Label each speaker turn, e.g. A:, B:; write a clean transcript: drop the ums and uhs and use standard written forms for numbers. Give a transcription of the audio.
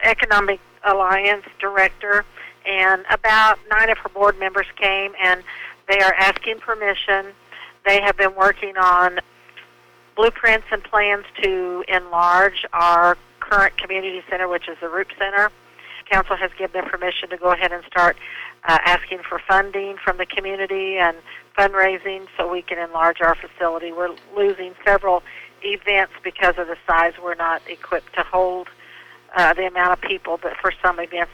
A: Economic Alliance director, and about 9 of her board members came, and they are asking permission. They have been working on blueprints and plans to enlarge our current community center, which is the Roop Center. Council has given them permission to go ahead and start asking for funding from the community and fundraising so we can enlarge our facility. We're losing several events because of the size. We're not equipped to hold the amount of people, but for some events